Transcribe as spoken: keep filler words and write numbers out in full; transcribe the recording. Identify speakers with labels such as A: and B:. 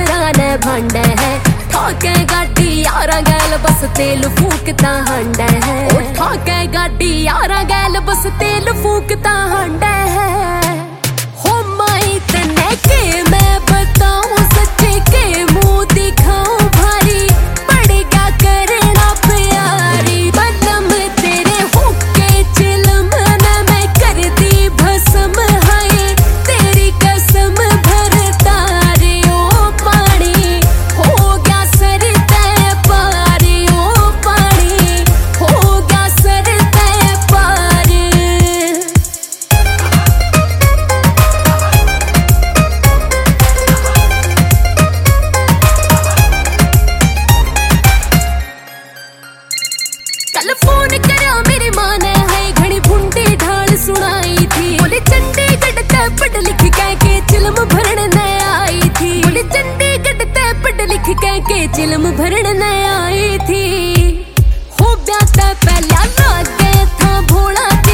A: पुराने भांडे है। ठाके गाड़ी यारा गैल बस तेल फूकता हंडे है। ठाके गाड़ी यारा गैल बस तेल फूकता हंडे है। हो माई तने के मैं बताऊं सच्चे के मुंह दिखाऊं भारी पड़ेगा करना प्यारी। बदम तेरे होके चिलम न मैं कर दी भस्म हाय तेरी कसम भरता रे ओ पानी हो गया सर तय पारी। ओ पानी हो गया सर तय पारी। कल फोन करा मेरी माँ ने है घड़ी भुंडी ढाल सुनाई थी। बोले चंडीगढ़ ते पढ़ लिख कह के चिलम भरण न आई थी। बोले चंडीगढ़ ते पढ़ लिख कह के चिलम भरण न आई थी। हो ब्याह ते पहला लागे था भोला